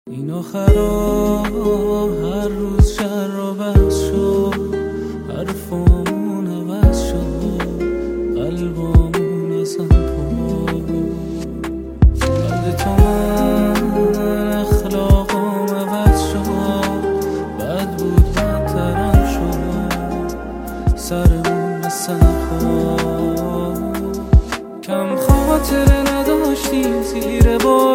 این آخرا هر روز شر و بس شد، حرفامون عوض شد، قلبامون اصلا پر. بعد تو من اخلاقام عوض شد، بد بود بدترم شد، سرمون مثل خود. کم خاطره نداشتیم زیر بار